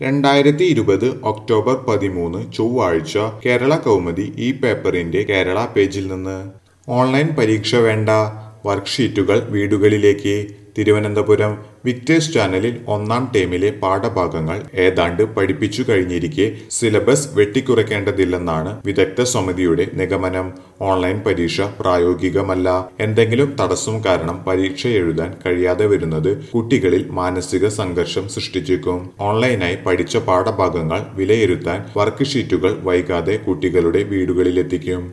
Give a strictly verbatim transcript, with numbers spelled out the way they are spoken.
രണ്ടായിരത്തി ഇരുപത് ഒക്ടോബർ പതിമൂന്ന് ചൊവ്വാഴ്ച കേരള കൗമുദി ഈ പേപ്പറിന്റെ കേരള പേജിൽ നിന്ന് ഓൺലൈൻ പരീക്ഷ വേണ്ട, വർക്ക്ഷീറ്റുകൾ വീടുകളിലേക്ക്. തിരുവനന്തപുരം വിക്ടേഴ്സ് ചാനലിൽ ഒന്നാം ടേമിലെ പാഠഭാഗങ്ങൾ ഏതാണ്ട് പഠിപ്പിച്ചു കഴിഞ്ഞിരിക്കെ സിലബസ് വെട്ടിക്കുറയ്ക്കേണ്ടതില്ലെന്നാണ് വിദഗ്ധ സമിതിയുടെ നിഗമനം. ഓൺലൈൻ പരീക്ഷ പ്രായോഗികമല്ല. എന്തെങ്കിലും തടസ്സം കാരണം പരീക്ഷ എഴുതാൻ കഴിയാതെ വരുന്നത് കുട്ടികളിൽ മാനസിക സംഘർഷം സൃഷ്ടിച്ചേക്കും. ഓൺലൈനായി പഠിച്ച പാഠഭാഗങ്ങൾ വിലയിരുത്താൻ വർക്ക്ഷീറ്റുകൾ വൈകാതെ കുട്ടികളുടെ വീടുകളിലെത്തിക്കും.